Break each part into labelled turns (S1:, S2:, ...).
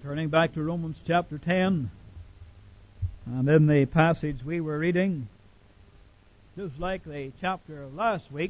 S1: Turning back to Romans chapter 10, and in the passage we were reading, just like the chapter of last week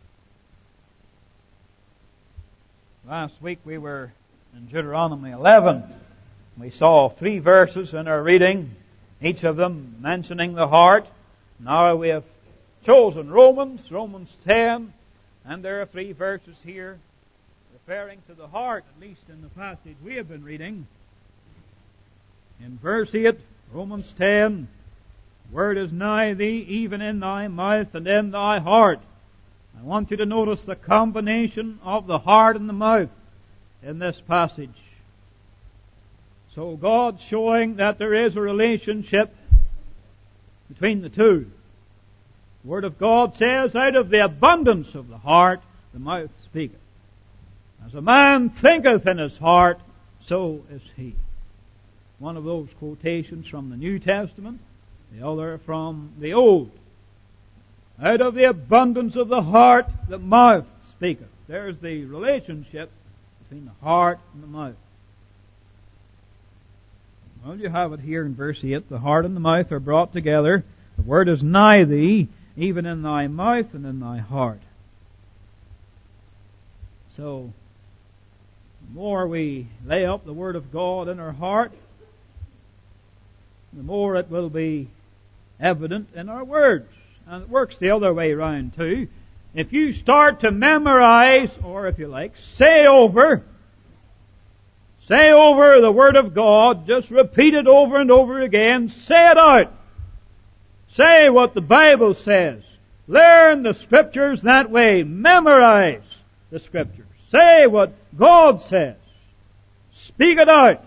S1: we were in Deuteronomy 11. We saw 3 verses in our reading, each of them mentioning the heart. Now we have chosen Romans 10, and there are 3 verses here referring to the heart, at least in the passage we have been reading. In verse 8, Romans 10, "Word is nigh thee, even in thy mouth and in thy heart." I want you to notice the combination of the heart and the mouth in this passage. So God's showing that there is a relationship between the two. The Word of God says, "Out of the abundance of the heart, the mouth speaketh. As a man thinketh in his heart, so is he." One of those quotations from the New Testament, the other from the Old. Out of the abundance of the heart, the mouth speaketh. There's the relationship between the heart and the mouth. Well, you have it here in verse 8. The heart and the mouth are brought together. The word is nigh thee, even in thy mouth and in thy heart. So, the more we lay up the Word of God in our heart, the more it will be evident in our words. And it works the other way around too. If you start to memorize, or if you like, say over the Word of God, just repeat it over and over again, say it out. Say what the Bible says. Learn the Scriptures that way. Memorize the Scriptures. Say what God says. Speak it out.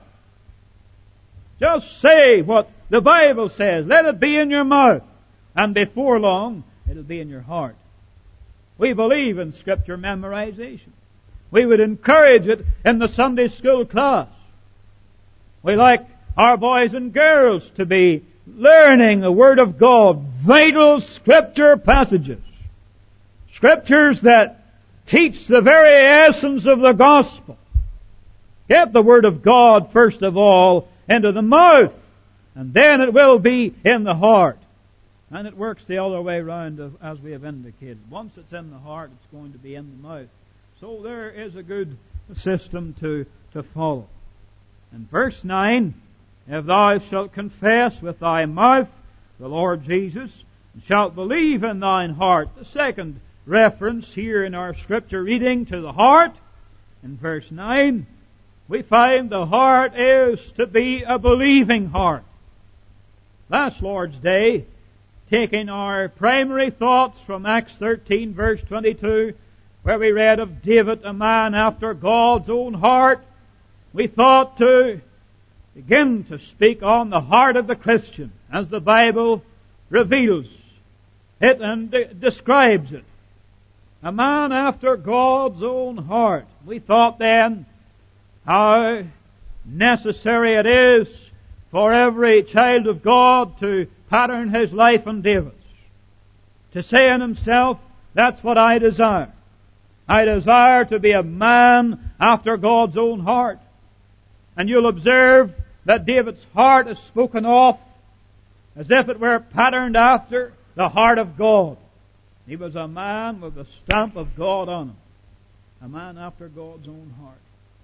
S1: Just say what the Bible says. Let it be in your mouth. And before long, it'll be in your heart. We believe in Scripture memorization. We would encourage it in the Sunday school class. We like our boys and girls to be learning the Word of God. Vital Scripture passages. Scriptures that teach the very essence of the gospel. Get the Word of God, first of all, into the mouth, and then it will be in the heart. And it works the other way around, as we have indicated. Once it's in the heart, it's going to be in the mouth. So there is a good system to follow. In verse 9, "If thou shalt confess with thy mouth the Lord Jesus, and shalt believe in thine heart," the second reference here in our Scripture reading to the heart, in verse 9, we find the heart is to be a believing heart. Last Lord's Day, taking our primary thoughts from Acts 13 verse 22, where we read of David, a man after God's own heart, we thought to begin to speak on the heart of the Christian as the Bible reveals it and describes it. A man after God's own heart. We thought then how necessary it is for every child of God to pattern his life on David's. To say in himself, that's what I desire. I desire to be a man after God's own heart. And you'll observe that David's heart is spoken of as if it were patterned after the heart of God. He was a man with the stamp of God on him. A man after God's own heart.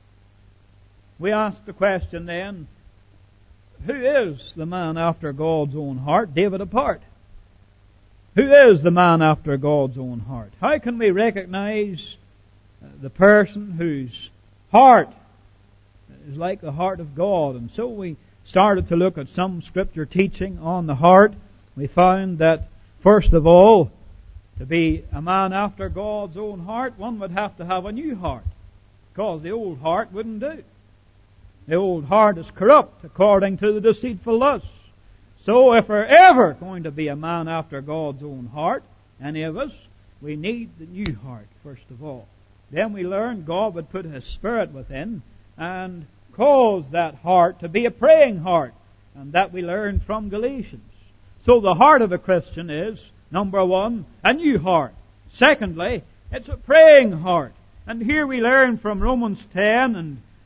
S1: We ask the question then, who is the man after God's own heart, David apart? Who is the man after God's own heart? How can we recognize the person whose heart is like the heart of God? And so we started to look at some Scripture teaching on the heart. We found that, first of all, to be a man after God's own heart, one would have to have a new heart, because the old heart wouldn't do. The old heart is corrupt according to the deceitful lusts. So if we're ever going to be a man after God's own heart, any of us, we need the new heart, first of all. Then we learn God would put His Spirit within and cause that heart to be a praying heart. And that we learn from Galatians. So the heart of a Christian is, number one, a new heart. Secondly, it's a praying heart. And here we learn from Romans 10 and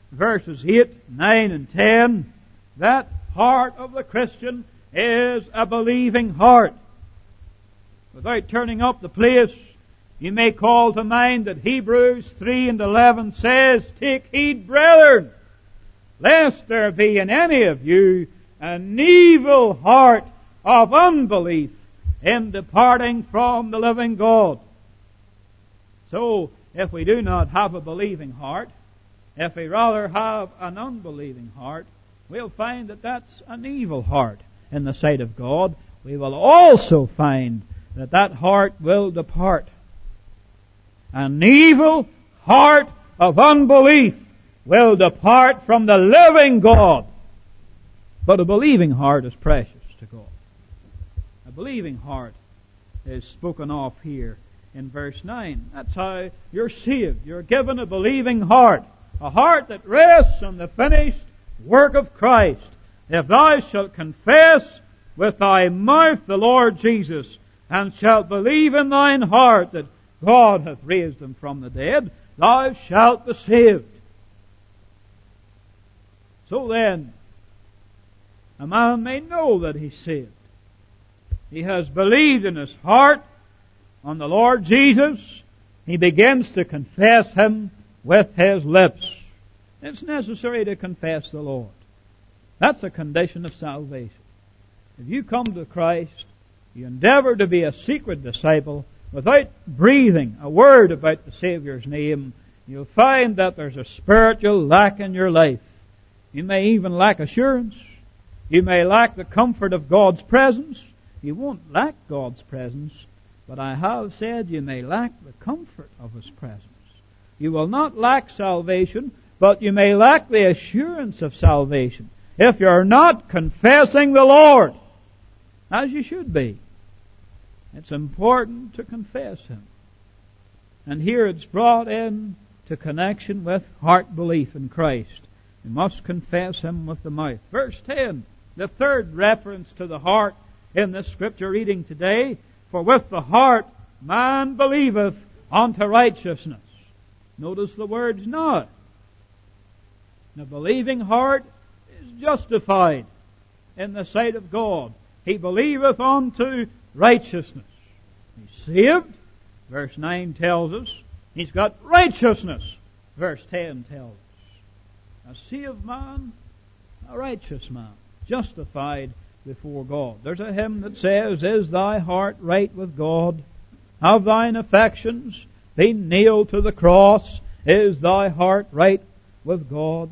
S1: verses 8, 9, and 10, that heart of the Christian is a believing heart. Without turning up the place, you may call to mind that Hebrews 3 and 11 says, "Take heed, brethren, lest there be in any of you an evil heart of unbelief in departing from the living God." So, if we do not have a believing heart, if we rather have an unbelieving heart, we'll find that that's an evil heart in the sight of God. We will also find that that heart will depart. An evil heart of unbelief will depart from the living God. But a believing heart is precious to God. A believing heart is spoken of here in verse 9. That's how you're saved. You're given a believing heart. A heart that rests on the finished work of Christ. If thou shalt confess with thy mouth the Lord Jesus, and shalt believe in thine heart that God hath raised him from the dead, thou shalt be saved. So then, a man may know that he's saved. He has believed in his heart on the Lord Jesus. He begins to confess him with his lips. It's necessary to confess the Lord. That's a condition of salvation. If you come to Christ, you endeavor to be a secret disciple without breathing a word about the Saviour's name, you'll find that there's a spiritual lack in your life. You may even lack assurance. You may lack the comfort of God's presence. You won't lack God's presence, but I have said you may lack the comfort of His presence. You will not lack salvation, but you may lack the assurance of salvation if you're not confessing the Lord, as you should be. It's important to confess Him. And here it's brought in to connection with heart belief in Christ. You must confess Him with the mouth. Verse 10, the third reference to the heart in this scripture reading today, for with the heart man believeth unto righteousness. Notice the words now. The believing heart is justified in the sight of God. He believeth unto righteousness. He's saved. Verse 9 tells us he's got righteousness. Verse 10 tells us a saved man, a righteous man, justified before God. There's a hymn that says, "Is thy heart right with God? Have thine affections been nailed to the cross? Is thy heart right with God?"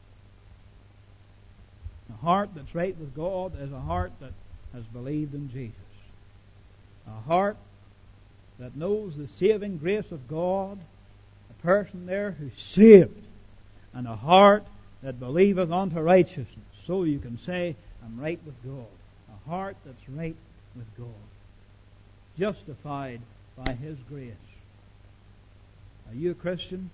S1: A heart that's right with God is a heart that has believed in Jesus. A heart that knows the saving grace of God, a person there who's saved, and a heart that believeth unto righteousness. So you can say, I'm right with God. A heart that's right with God. Justified by His grace. Are you a Christian?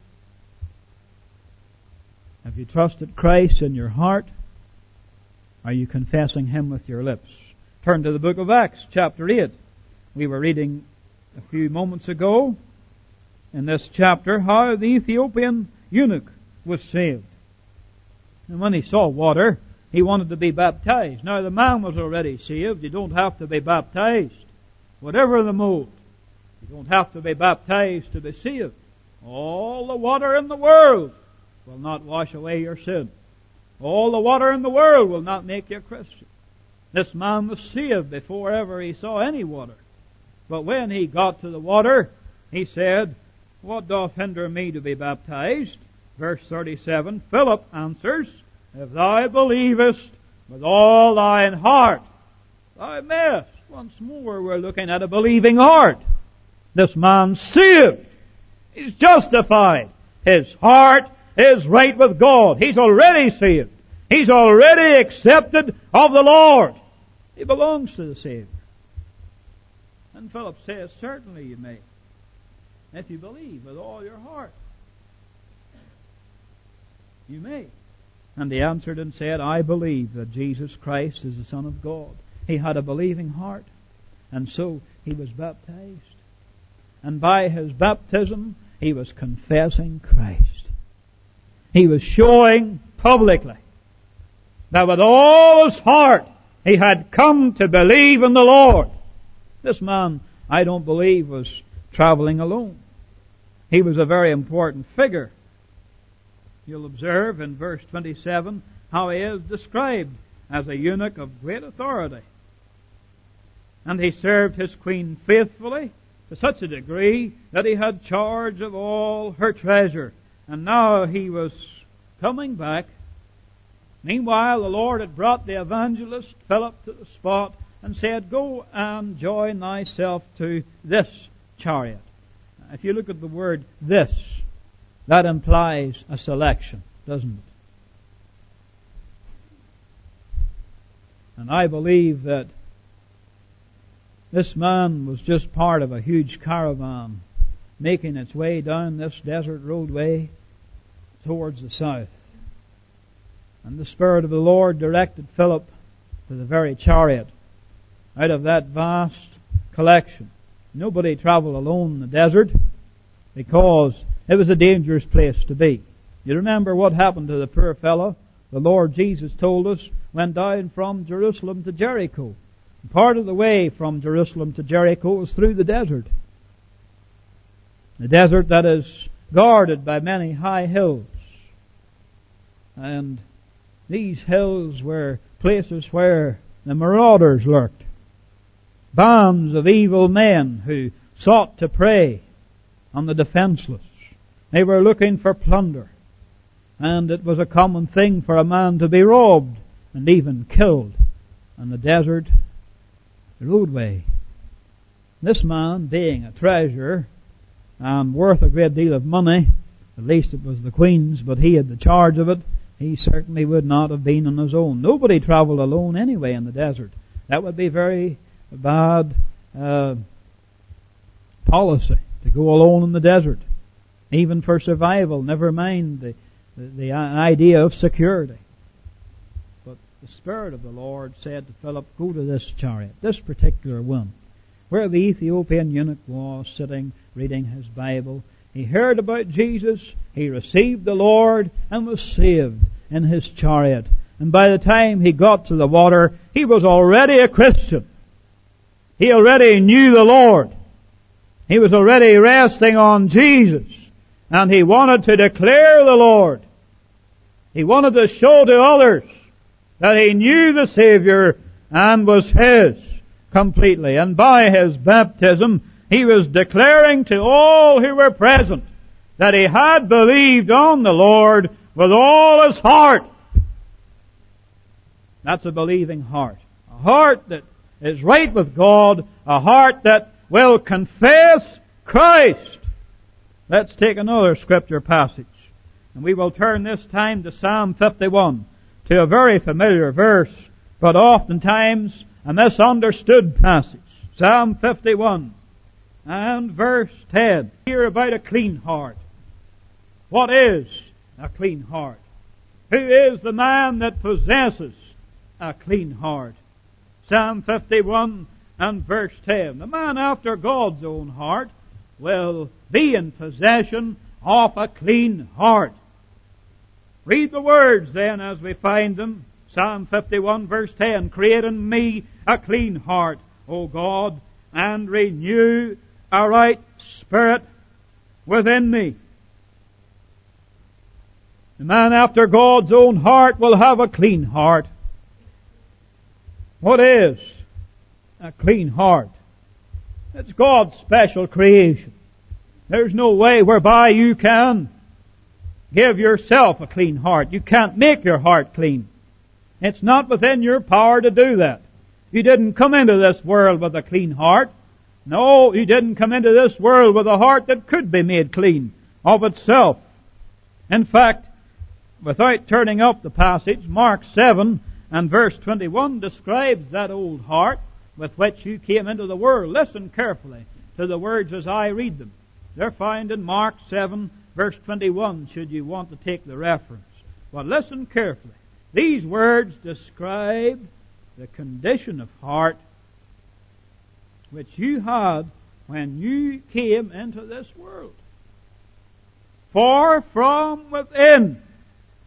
S1: Have you trusted Christ in your heart? Are you confessing Him with your lips? Turn to the book of Acts, chapter 8. We were reading a few moments ago in this chapter how the Ethiopian eunuch was saved. And when he saw water, he wanted to be baptized. Now the man was already saved. You don't have to be baptized. Whatever the mode, you don't have to be baptized to be saved. All the water in the world will not wash away your sin. All the water in the world will not make you a Christian. This man was saved before ever he saw any water. But when he got to the water, he said, "What doth hinder me to be baptized?" Verse 37, Philip answers, "If thou believest with all thine heart, thou mayest." Once more we're looking at a believing heart. This man's saved. He's justified. His heart is right with God. He's already saved. He's already accepted of the Lord. He belongs to the Savior. And Philip says, certainly you may, if you believe with all your heart. You may. And he answered and said, I believe that Jesus Christ is the Son of God. He had a believing heart, and so he was baptized. And by his baptism, he was confessing Christ. He was showing publicly that with all his heart he had come to believe in the Lord. This man, I don't believe, was traveling alone. He was a very important figure. You'll observe in verse 27 how he is described as a eunuch of great authority. And he served his queen faithfully to such a degree that he had charge of all her treasure. And now he was coming back. Meanwhile, the Lord had brought the evangelist Philip to the spot and said, "Go and join thyself to this chariot." If you look at the word "this," that implies a selection, doesn't it? And I believe that this man was just part of a huge caravan making its way down this desert roadway towards the south. And the Spirit of the Lord directed Philip to the very chariot out of that vast collection. Nobody traveled alone in the desert because it was a dangerous place to be. You remember what happened to the poor fellow? The Lord Jesus told us went down from Jerusalem to Jericho. Part of the way from Jerusalem to Jericho was through the desert. The desert that is guarded by many high hills. And these hills were places where the marauders lurked. Bands of evil men who sought to prey on the defenseless. They were looking for plunder. And it was a common thing for a man to be robbed and even killed on the desert roadway. This man, being a treasurer and worth a great deal of money, at least it was the Queen's, but he had the charge of it, he certainly would not have been on his own. Nobody traveled alone anyway in the desert. That would be very bad policy, to go alone in the desert, even for survival, never mind the idea of security. But the Spirit of the Lord said to Philip, "Go to this chariot, this particular one," where the Ethiopian eunuch was sitting reading his Bible. He heard about Jesus, he received the Lord, and was saved in his chariot. And by the time he got to the water, he was already a Christian. He already knew the Lord. He was already resting on Jesus. And he wanted to declare the Lord. He wanted to show to others that he knew the Savior and was His completely. And by his baptism, he was declaring to all who were present that he had believed on the Lord with all his heart. That's a believing heart. A heart that is right with God. A heart that will confess Christ. Let's take another scripture passage. And we will turn this time to Psalm 51, to a very familiar verse, but oftentimes a misunderstood passage. Psalm 51 and verse 10. Here about a clean heart. What is a clean heart? Who is the man that possesses a clean heart? Psalm 51 and verse 10. The man after God's own heart will be in possession of a clean heart. Read the words then as we find them. Psalm 51 verse 10. Create in me a clean heart, O God, and renew a right spirit within me. The man after God's own heart will have a clean heart. What is a clean heart? It's God's special creation. There's no way whereby you can give yourself a clean heart. You can't make your heart clean. It's not within your power to do that. You didn't come into this world with a clean heart. No, you didn't come into this world with a heart that could be made clean of itself. In fact, without turning up the passage, Mark 7 and verse 21 describes that old heart with which you came into the world. Listen carefully to the words as I read them. They're found in Mark 7 verse 21, should you want to take the reference. But listen carefully. These words describe the condition of heart which you had when you came into this world. For from within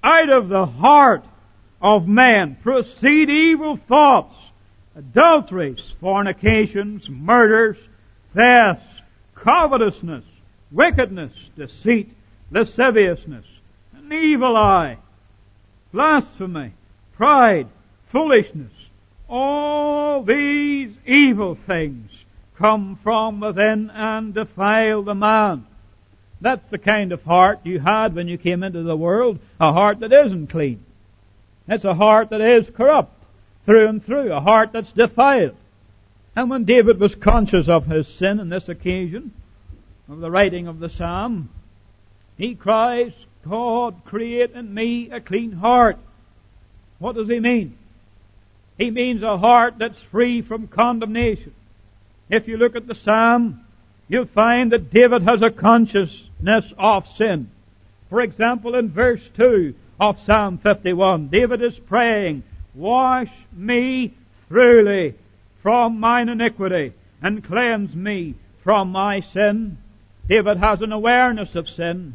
S1: Out of the heart of man proceed evil thoughts, adulteries, fornications, murders, thefts, covetousness, wickedness, deceit, lasciviousness, an evil eye, blasphemy, pride, foolishness. All these evil things come from within and defile the man. That's the kind of heart you had when you came into the world, a heart that isn't clean. It's a heart that is corrupt through and through, a heart that's defiled. And when David was conscious of his sin on this occasion of the writing of the psalm, he cries, God, create in me a clean heart. What does he mean? He means a heart that's free from condemnation. If you look at the psalm, you'll find that David has a consciousness of sin. For example, in verse 2 of Psalm 51, David is praying, wash me thoroughly from mine iniquity and cleanse me from my sin. David has an awareness of sin.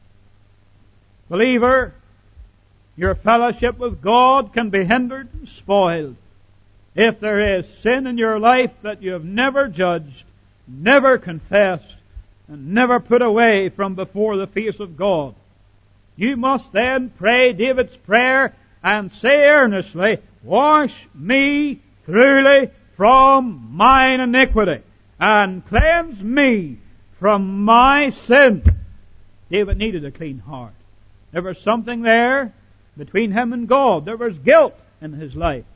S1: Believer, your fellowship with God can be hindered and spoiled if there is sin in your life that you have never judged, never confessed, and never put away from before the face of God. You must then pray David's prayer and say earnestly, wash me thoroughly from mine iniquity and cleanse me from my sin. David needed a clean heart. There was something there between him and God. There was guilt in his life.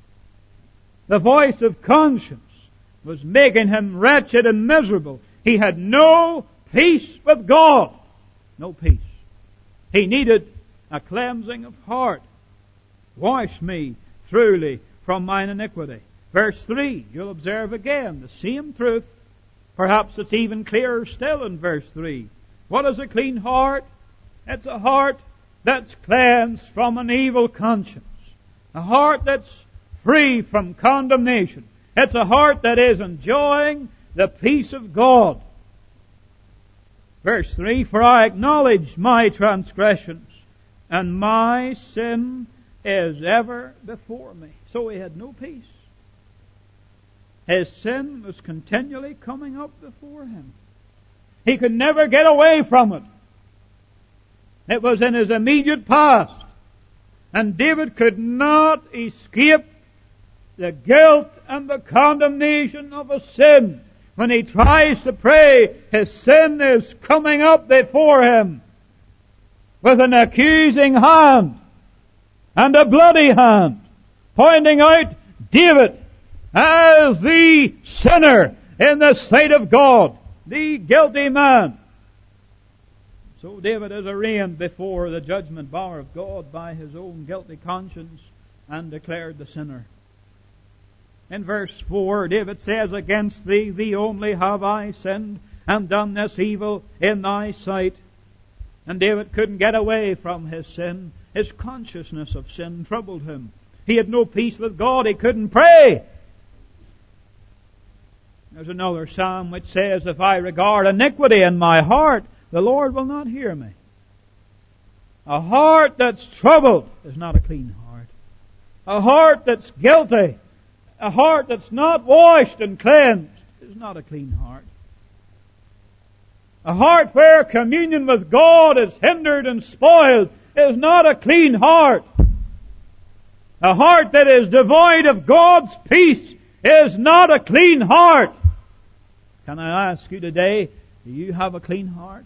S1: The voice of conscience was making him wretched and miserable. He had no peace with God. No peace. He needed a cleansing of heart. Wash me thoroughly from mine iniquity. Verse 3, you'll observe again the same truth. Perhaps it's even clearer still in verse 3. What is a clean heart? It's a heart that's cleansed from an evil conscience. A heart that's free from condemnation. It's a heart that is enjoying the peace of God. Verse 3, for I acknowledge my transgressions, and my sin is ever before me. So he had no peace. His sin was continually coming up before him. He could never get away from it. It was in his immediate past. And David could not escape the guilt and the condemnation of a sin. When he tries to pray, his sin is coming up before him with an accusing hand and a bloody hand, pointing out David as the sinner in the sight of God, the guilty man. So David is arraigned before the judgment bar of God by his own guilty conscience and declared the sinner. In verse 4, David says, against thee only have I sinned, and done this evil in thy sight. And David couldn't get away from his sin. His consciousness of sin troubled him. He had no peace with God. He couldn't pray. There's another psalm which says, if I regard iniquity in my heart, the Lord will not hear me. A heart that's troubled is not a clean heart. A heart that's guilty, a heart that's not washed and cleansed is not a clean heart. A heart where communion with God is hindered and spoiled is not a clean heart. A heart that is devoid of God's peace is not a clean heart. Can I ask you today, do you have a clean heart?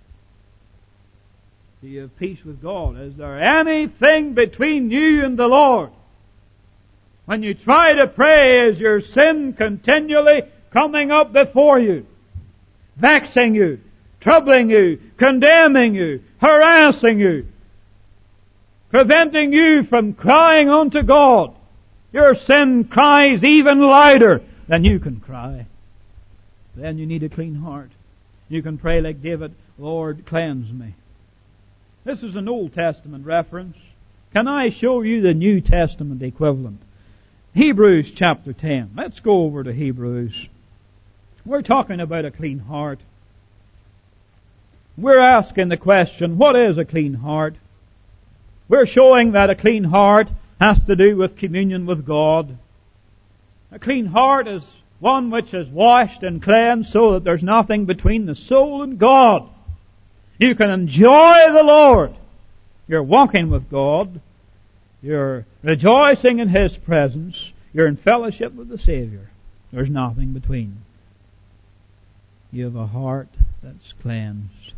S1: Do you have peace with God? Is there anything between you and the Lord? When you try to pray, is your sin continually coming up before you, vexing you, troubling you, condemning you, harassing you, preventing you from crying unto God? Your sin cries even louder than you can cry. Then you need a clean heart. You can pray like David, Lord, cleanse me. This is an Old Testament reference. Can I show you the New Testament equivalent? Hebrews chapter 10. Let's go over to Hebrews. We're talking about a clean heart. We're asking the question, what is a clean heart? We're showing that a clean heart has to do with communion with God. A clean heart is one which is washed and cleansed so that there's nothing between the soul and God. You can enjoy the Lord. You're walking with God. You're rejoicing in His presence. You're in fellowship with the Savior. There's nothing between. You have a heart that's cleansed.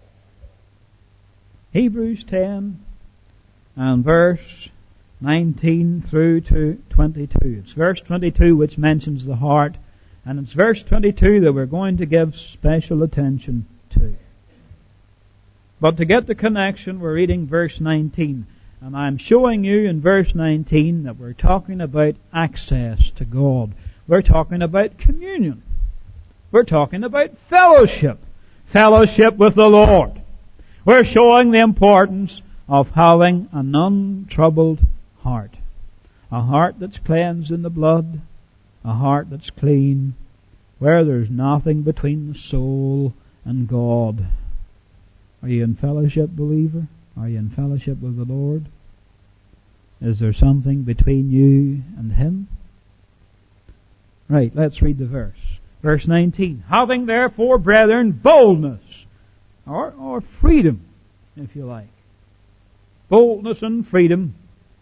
S1: Hebrews 10 and verse 19 through to 22. It's verse 22 which mentions the heart, and it's verse 22 that we're going to give special attention to. But to get the connection, we're reading verse 19. And I'm showing you in verse 19 that we're talking about access to God. We're talking about communion. We're talking about fellowship. Fellowship with the Lord. We're showing the importance of having an untroubled heart. A heart that's cleansed in the blood. A heart that's clean. Where there's nothing between the soul and God. Are you in fellowship, believer? Are you in fellowship with the Lord? Is there something between you and Him? Right, let's read the verse. Verse 19. Having therefore, brethren, boldness, or freedom, if you like. Boldness and freedom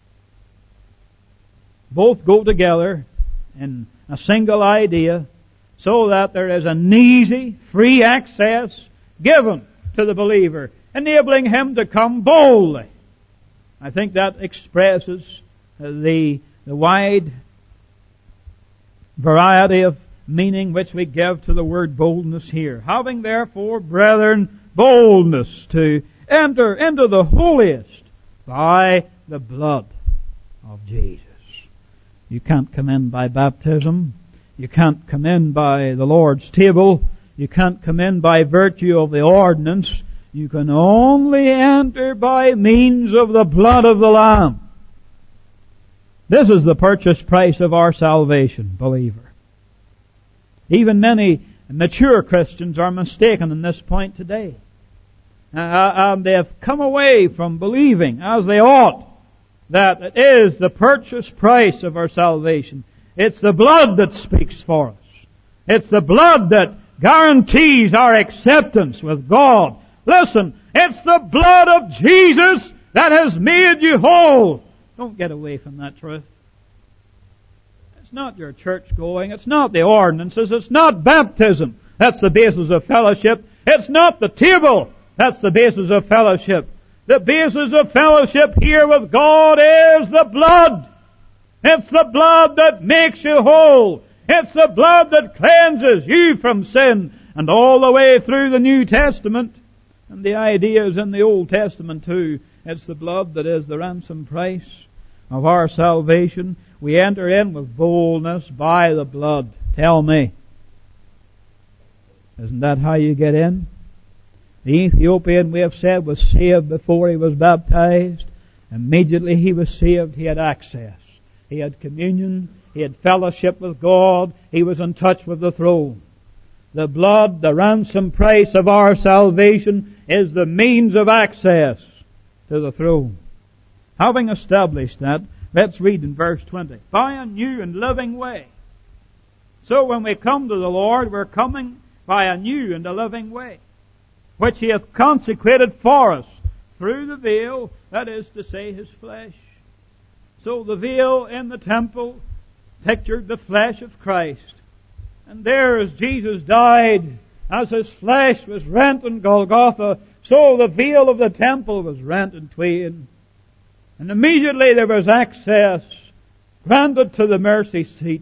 S1: both go together in a single idea, so that there is an easy, free access given to the believer, enabling him to come boldly. I think that expresses the wide variety of meaning which we give to the word boldness here. Having therefore, brethren, boldness to enter into the holiest by the blood of Jesus. You can't come in by baptism. You can't come in by the Lord's table. You can't come in by virtue of the ordinance. You can only enter by means of the blood of the Lamb. This is the purchase price of our salvation, believer. Even many mature Christians are mistaken in this point today. They have come away from believing, as they ought, that it is the purchase price of our salvation. It's the blood that speaks for us. It's the blood that guarantees our acceptance with God. Listen, it's the blood of Jesus that has made you whole. Don't get away from that truth. It's not your church going. It's not the ordinances. It's not baptism. That's the basis of fellowship. It's not the table. That's the basis of fellowship. The basis of fellowship here with God is the blood. It's the blood that makes you whole. It's the blood that cleanses you from sin. And all the way through the New Testament, and the idea is in the Old Testament too, it's the blood that is the ransom price of our salvation. We enter in with boldness by the blood. Tell me, isn't that how you get in? The Ethiopian, we have said, was saved before he was baptized. Immediately he was saved, he had access. He had communion. He had fellowship with God. He was in touch with the throne. The blood, the ransom price of our salvation, is the means of access to the throne. Having established that, let's read in verse 20. By a new and living way. So when we come to the Lord, we're coming by a new and a living way, which He hath consecrated for us through the veil, that is to say, His flesh. So the veil in the temple pictured the flesh of Christ. And there as Jesus died, as His flesh was rent in Golgotha, so the veil of the temple was rent in twain. And immediately there was access granted to the mercy seat.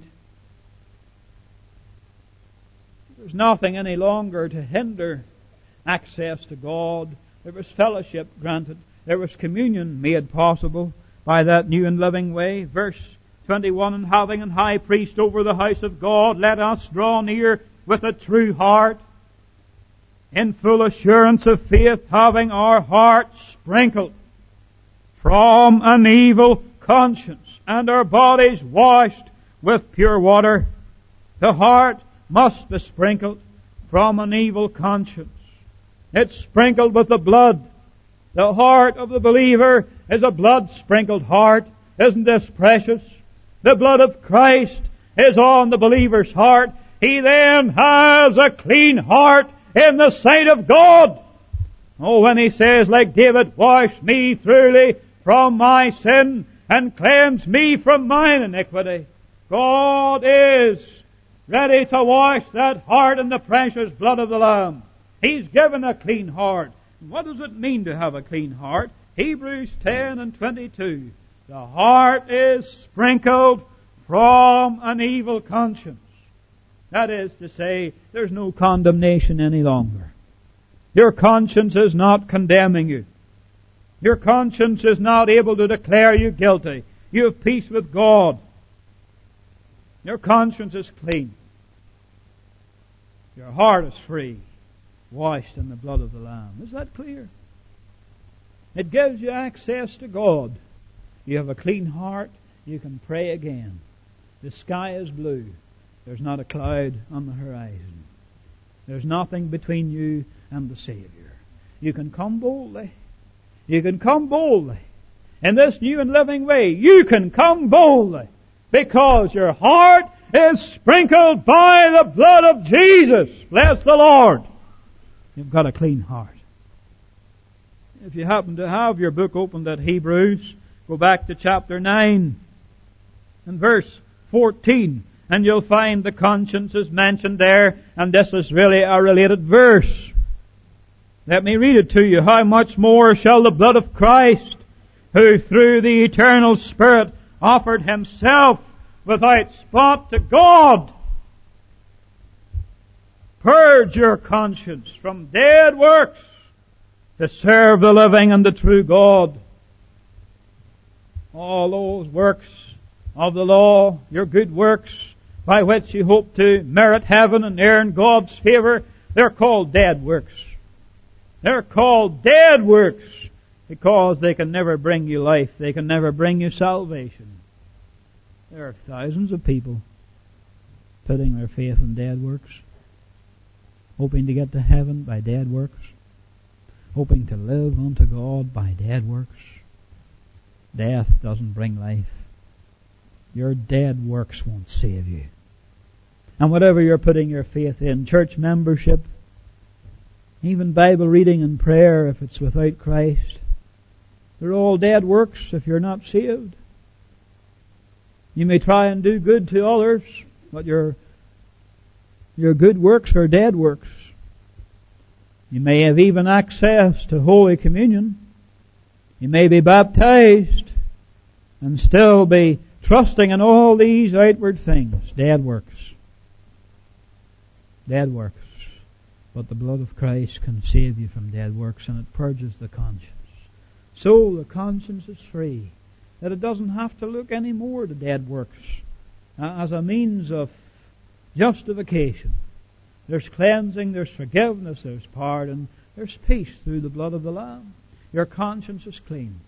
S1: There's nothing any longer to hinder access to God. There was fellowship granted. There was communion made possible by that new and living way. Verse 21, and having an high priest over the house of God, let us draw near with a true heart, in full assurance of faith, having our hearts sprinkled from an evil conscience, and our bodies washed with pure water. The heart must be sprinkled from an evil conscience. It's sprinkled with the blood. The heart of the believer is a blood-sprinkled heart. Isn't this precious? The blood of Christ is on the believer's heart. He then has a clean heart in the sight of God. Oh, when he says, like David, wash me thoroughly from my sin and cleanse me from mine iniquity. God is ready to wash that heart in the precious blood of the Lamb. He's given a clean heart. What does it mean to have a clean heart? Hebrews 10 and 22. The heart is sprinkled from an evil conscience. That is to say, there's no condemnation any longer. Your conscience is not condemning you. Your conscience is not able to declare you guilty. You have peace with God. Your conscience is clean. Your heart is free, washed in the blood of the Lamb. Is that clear? It gives you access to God. You have a clean heart, you can pray again. The sky is blue. There's not a cloud on the horizon. There's nothing between you and the Savior. You can come boldly. You can come boldly. In this new and living way, you can come boldly because your heart is sprinkled by the blood of Jesus. Bless the Lord. You've got a clean heart. If you happen to have your book opened at Hebrews, go back to chapter 9 and verse 14. And you'll find the conscience is mentioned there, and this is really a related verse. Let me read it to you. How much more shall the blood of Christ, who through the eternal Spirit offered Himself without spot to God, purge your conscience from dead works to serve the living and the true God. All those works of the law, your good works, by which you hope to merit heaven and earn God's favor, they're called dead works. They're called dead works because they can never bring you life. They can never bring you salvation. There are thousands of people putting their faith in dead works, hoping to get to heaven by dead works, hoping to live unto God by dead works. Death doesn't bring life. Your dead works won't save you. And whatever you're putting your faith in, church membership, even Bible reading and prayer, if it's without Christ, they're all dead works if you're not saved. You may try and do good to others, but your good works are dead works. You may have even access to Holy Communion. You may be baptized and still be trusting in all these outward things. Dead works. Dead works. But the blood of Christ can save you from dead works, and it purges the conscience. So the conscience is free. That it doesn't have to look any more to dead works as a means of justification. There's cleansing, there's forgiveness, there's pardon, there's peace through the blood of the Lamb. Your conscience is clean.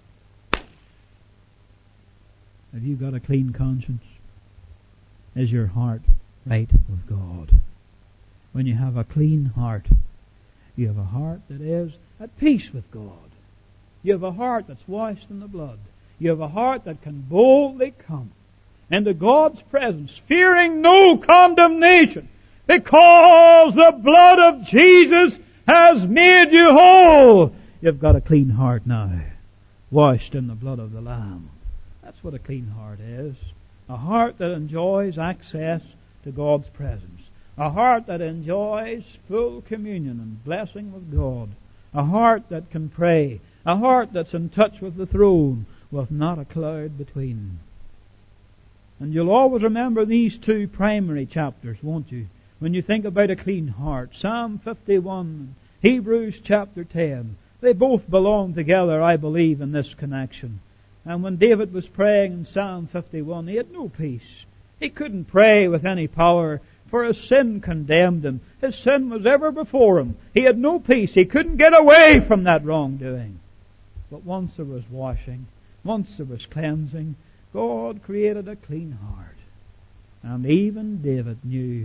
S1: Have you got a clean conscience? Is your heart right with God? When you have a clean heart, you have a heart that is at peace with God. You have a heart that's washed in the blood. You have a heart that can boldly come into God's presence, fearing no condemnation, because the blood of Jesus has made you whole. You've got a clean heart now, washed in the blood of the Lamb. That's what a clean heart is. A heart that enjoys access to God's presence. A heart that enjoys full communion and blessing with God. A heart that can pray. A heart that's in touch with the throne with not a cloud between. And you'll always remember these two primary chapters, won't you? When you think about a clean heart. Psalm 51, Hebrews chapter 10. They both belong together, I believe, in this connection. And when David was praying in Psalm 51, he had no peace. He couldn't pray with any power, for his sin condemned him. His sin was ever before him. He had no peace. He couldn't get away from that wrongdoing. But once there was washing, once there was cleansing, God created a clean heart. And even David knew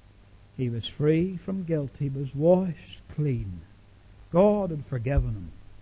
S1: he was free from guilt. He was washed clean. God had forgiven him.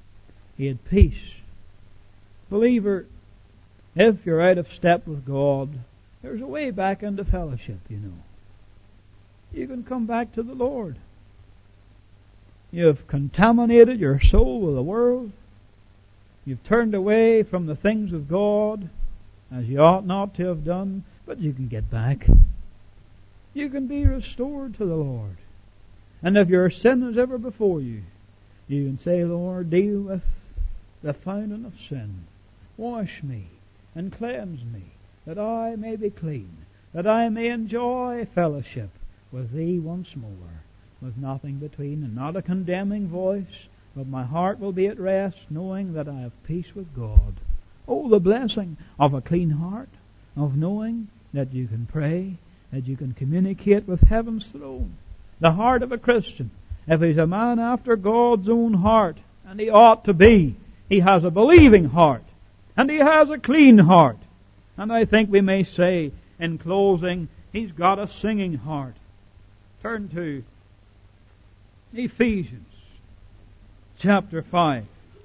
S1: He had peace. Believer, if you're out of step with God, there's a way back into fellowship, you know. You can come back to the Lord. You've contaminated your soul with the world. You've turned away from the things of God as you ought not to have done, but you can get back. You can be restored to the Lord. And if your sin is ever before you, you can say, Lord, deal with the fountain of sin. Wash me and cleanse me, that I may be clean, that I may enjoy fellowship with Thee once more, with nothing between, and not a condemning voice, but my heart will be at rest, knowing that I have peace with God. Oh, the blessing of a clean heart, of knowing that you can pray, that you can communicate with heaven's throne. The heart of a Christian, if he's a man after God's own heart, and he ought to be, he has a believing heart, and he has a clean heart. And I think we may say, in closing, he's got a singing heart. Turn to Ephesians chapter 5.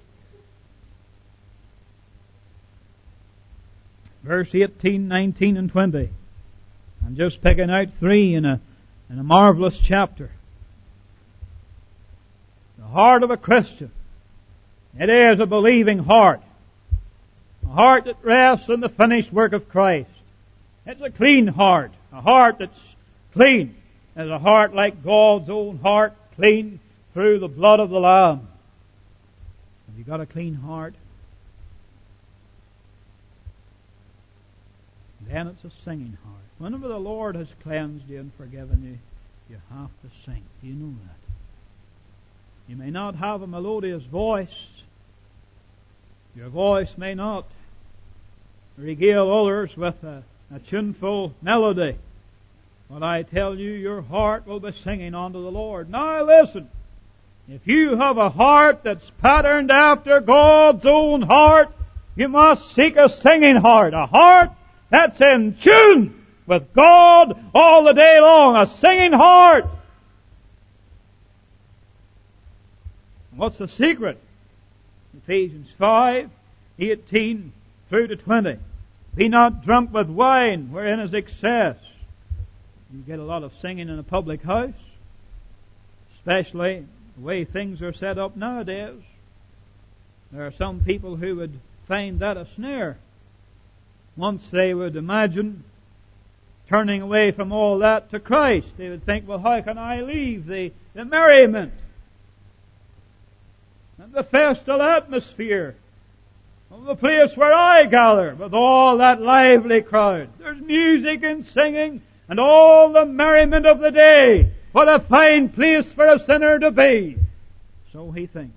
S1: Verse 18, 19, and 20. I'm just picking out 3 in a marvelous chapter. The heart of a Christian. It is a believing heart. A heart that rests in the finished work of Christ. It's a clean heart. A heart that's clean. It's a heart like God's own heart, clean through the blood of the Lamb. Have you got a clean heart? Then it's a singing heart. Whenever the Lord has cleansed you and forgiven you, you have to sing. Do you know that? You may not have a melodious voice. Your voice may not regale others with a tuneful melody. But I tell you, your heart will be singing unto the Lord. Now listen. If you have a heart that's patterned after God's own heart, you must seek a singing heart. A heart that's in tune with God all the day long. A singing heart. What's the secret? Ephesians 5, 18 through to 20. Be not drunk with wine, wherein is excess. You get a lot of singing in a public house, especially the way things are set up nowadays. There are some people who would find that a snare. Once they would imagine turning away from all that to Christ. They would think, well, how can I leave the merriment and the festal atmosphere of the place where I gather with all that lively crowd? There's music and singing and all the merriment of the day. What a fine place for a sinner to be. So he thinks.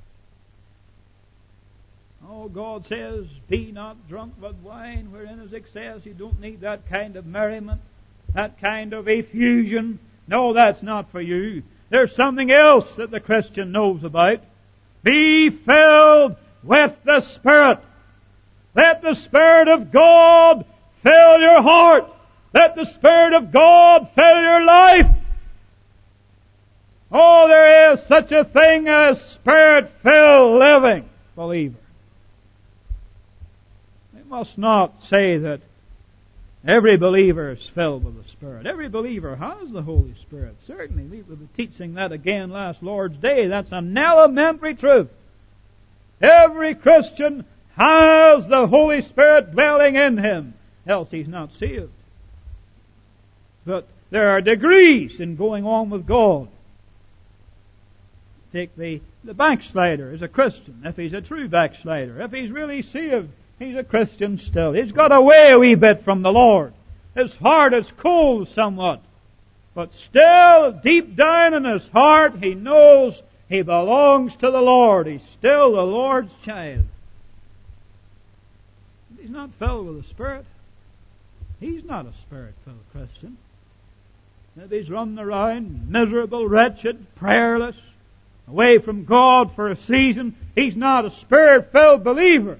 S1: Oh, God says, be not drunk with wine wherein is excess. You don't need that kind of merriment, that kind of effusion. No, that's not for you. There's something else that the Christian knows about. Be filled with the Spirit. Let the Spirit of God fill your heart. Let the Spirit of God fill your life. Oh, there is such a thing as Spirit-filled living, believer. We must not say that every believer is filled with the Spirit. Every believer has the Holy Spirit. Certainly, we will be teaching that again last Lord's Day. That's an elementary truth. Every Christian has the Holy Spirit dwelling in him, else he's not saved. But there are degrees in going on with God. Take the backslider as a Christian, if he's a true backslider. If he's really saved, he's a Christian still. He's got away a wee bit from the Lord. His heart is cold somewhat. But still, deep down in his heart, he knows he belongs to the Lord. He's still the Lord's child. He's not filled with the Spirit. He's not a Spirit-filled Christian. If he's running around miserable, wretched, prayerless, away from God for a season, he's not a Spirit-filled believer.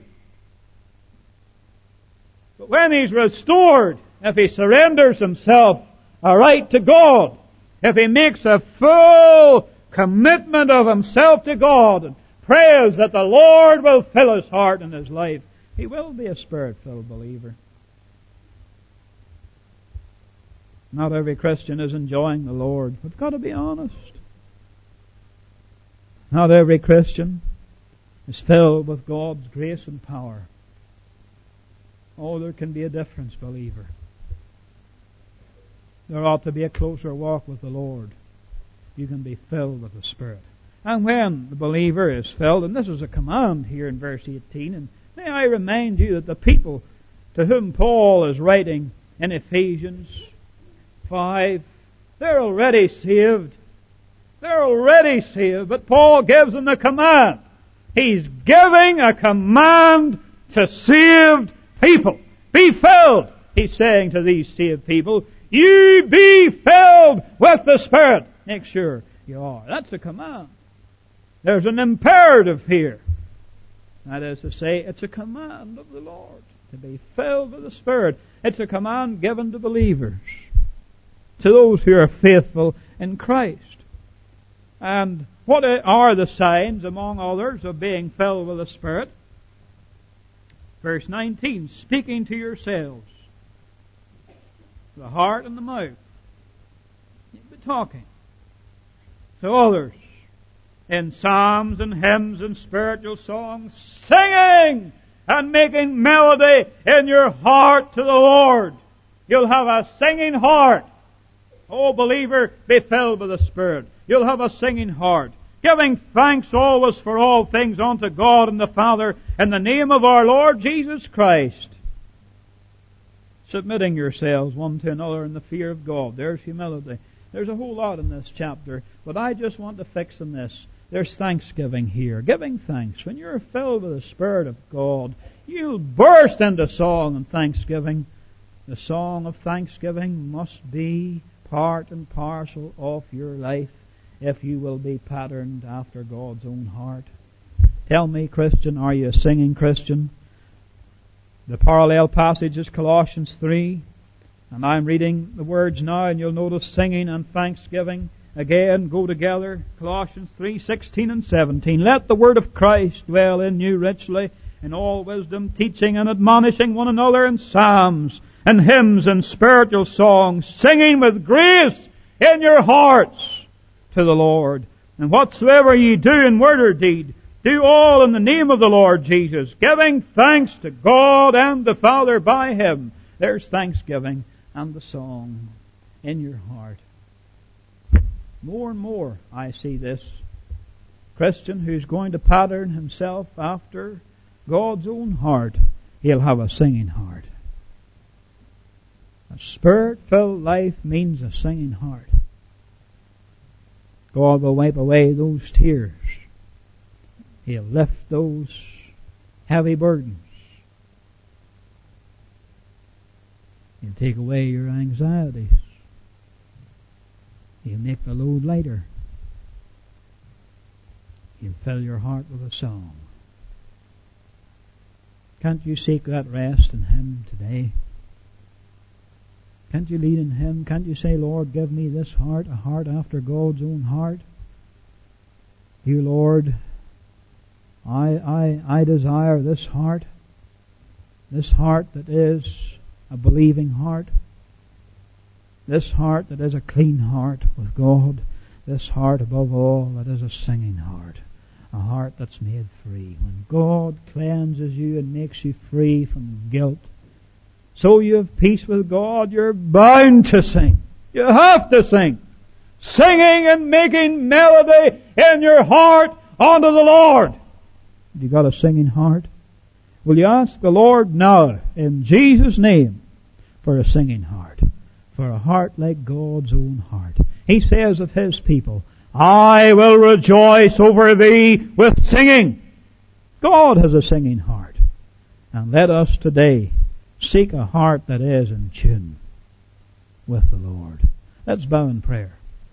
S1: But when he's restored, if he surrenders himself aright to God, if he makes a full commitment of himself to God and prays that the Lord will fill his heart and his life, he will be a Spirit-filled believer. Not every Christian is enjoying the Lord. We've got to be honest. Not every Christian is filled with God's grace and power. Oh, there can be a difference, believer. There ought to be a closer walk with the Lord. You can be filled with the Spirit. And when the believer is filled, and this is a command here in verse 18, and may I remind you that the people to whom Paul is writing in Ephesians 5, they're already saved. They're already saved, but Paul gives them a command. He's giving a command to saved people. Be filled, he's saying to these saved people. You be filled with the Spirit. Make sure you are. That's a command. There's an imperative here. That is to say, it's a command of the Lord to be filled with the Spirit. It's a command given to believers, to those who are faithful in Christ. And what are the signs, among others, of being filled with the Spirit? Verse 19, speaking to yourselves, the heart and the mouth. You'll be talking to others in psalms and hymns and spiritual songs, singing and making melody in your heart to the Lord. You'll have a singing heart. Oh, believer, be filled with the Spirit. You'll have a singing heart, giving thanks always for all things unto God and the Father in the name of our Lord Jesus Christ. Submitting yourselves one to another in the fear of God. There's humility. There's a whole lot in this chapter, but I just want to fix on this. There's thanksgiving here, giving thanks. When you're filled with the Spirit of God, you'll burst into song and thanksgiving. The song of thanksgiving must be part and parcel of your life if you will be patterned after God's own heart. Tell me, Christian, are you a singing Christian? The parallel passage is Colossians 3, and I'm reading the words now, and you'll notice singing and thanksgiving again go together. Colossians 3:16 and 17. Let the word of Christ dwell in you richly, in all wisdom, teaching and admonishing one another in psalms and hymns and spiritual songs, singing with grace in your hearts to the Lord. And whatsoever ye do in word or deed, do all in the name of the Lord Jesus, giving thanks to God and the Father by Him. There's thanksgiving and the song in your heart. More and more I see this Christian who's going to pattern himself after God's own heart. He'll have a singing heart. A Spirit-filled life means a singing heart. God will wipe away those tears. He'll lift those heavy burdens. He'll take away your anxieties. He'll make the load lighter. He'll fill your heart with a song. Can't you seek that rest in Him today? Can't you lead in Him? Can't you say, Lord, give me this heart, a heart after God's own heart? You, Lord, I desire this heart that is a believing heart, this heart that is a clean heart with God, this heart above all that is a singing heart, a heart that's made free. When God cleanses you and makes you free from guilt, so you have peace with God, you're bound to sing. You have to sing. Singing and making melody in your heart unto the Lord. Have you got a singing heart? Will you ask the Lord now, in Jesus' name, for a singing heart? For a heart like God's own heart. He says of His people, I will rejoice over thee with singing. God has a singing heart. And let us today seek a heart that is in tune with the Lord. Let's bow in prayer.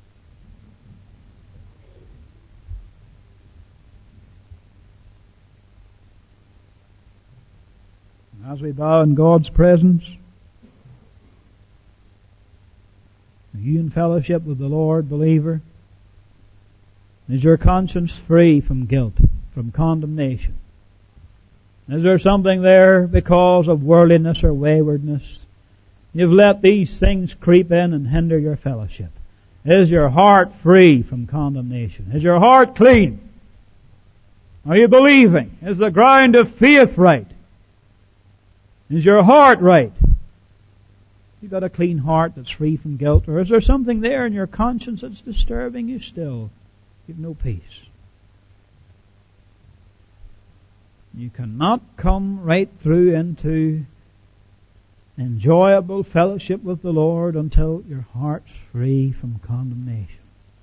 S1: As we bow in God's presence, are you in fellowship with the Lord, believer? Is your conscience free from guilt? from condemnation? Is there something there because of worldliness or waywardness? You've let these things creep in and hinder your fellowship. Is your heart free from condemnation? Is your heart clean? Are you believing? Is the ground of faith right? Is your heart right? You got a clean heart that's free from guilt, or is there something there in your conscience that's disturbing you still? You've no peace. You cannot come right through into enjoyable fellowship with the Lord until your heart's free from condemnation.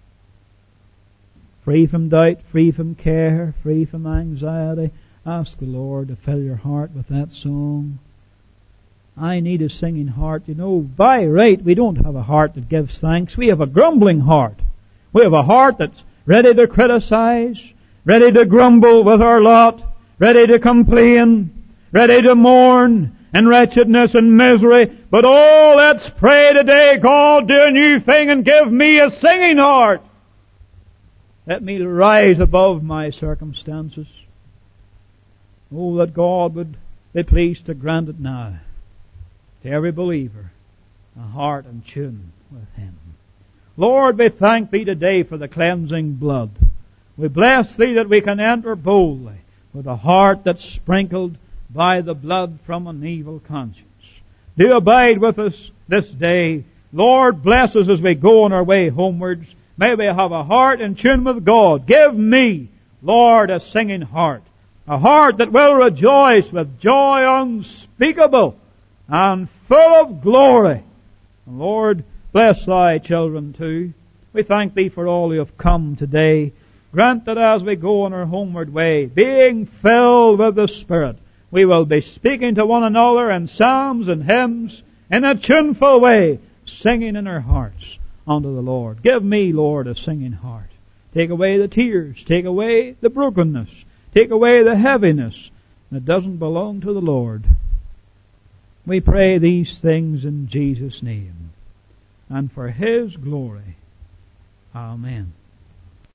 S1: Free from doubt, free from care, free from anxiety. Ask the Lord to fill your heart with that song. I need a singing heart. You know, by right, we don't have a heart that gives thanks. We have a grumbling heart. We have a heart that's ready to criticize, ready to grumble with our lot, ready to complain, ready to mourn in wretchedness and misery. But oh, let's pray today, God, do a new thing and give me a singing heart. Let me rise above my circumstances. Oh, that God would be pleased to grant it now to every believer, a heart in tune with Him. Lord, we thank Thee today for the cleansing blood. We bless Thee that we can enter boldly with a heart that's sprinkled by the blood from an evil conscience. Do abide with us this day. Lord, bless us as we go on our way homewards. May we have a heart in tune with God. Give me, Lord, a singing heart. A heart that will rejoice with joy unspeakable and full of glory. And Lord, bless Thy children too. We thank Thee for all who have come today. Grant that as we go on our homeward way, being filled with the Spirit, we will be speaking to one another in psalms and hymns in a tuneful way, singing in our hearts unto the Lord. Give me, Lord, a singing heart. Take away the tears. Take away the brokenness. Take away the heaviness that doesn't belong to the Lord. We pray these things in Jesus' name and for His glory. Amen.